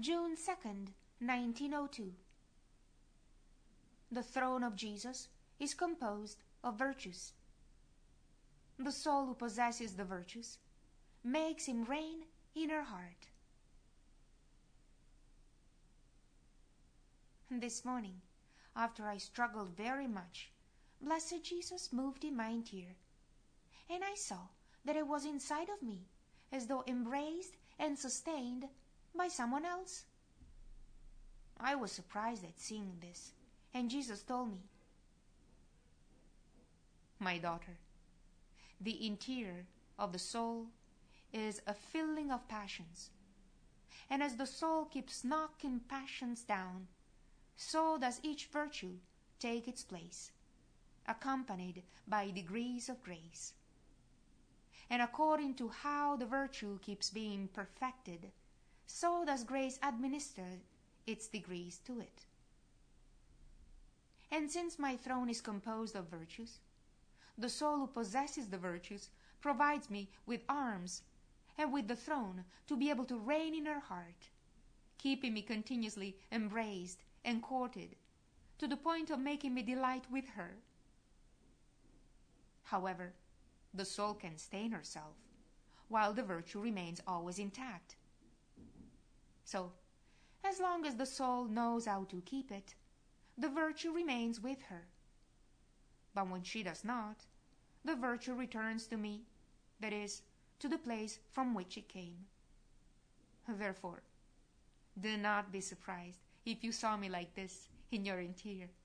June 2nd, 1902. The throne of Jesus is composed of virtues. The soul who possesses the virtues makes him reign in her heart. This morning, after I struggled very much, Blessed Jesus moved in my interior, and I saw that it was inside of me, as though embraced and sustained by someone else. I was surprised at seeing this, and Jesus told me, "My daughter, the interior of the soul is a filling of passions, and as the soul keeps knocking passions down, so does each virtue take its place, accompanied by degrees of grace. And according to how the virtue keeps being perfected, so does grace administer its degrees to it. And since my throne is composed of virtues, the soul who possesses the virtues provides me with arms and with the throne to be able to reign in her heart, keeping me continuously embraced and courted, to the point of making me delight with her. However, the soul can stain herself, while the virtue remains always intact. So, as long as the soul knows how to keep it, the virtue remains with her. But when she does not, the virtue returns to me, that is, to the place from which it came. Therefore, do not be surprised if you saw me like this in your interior.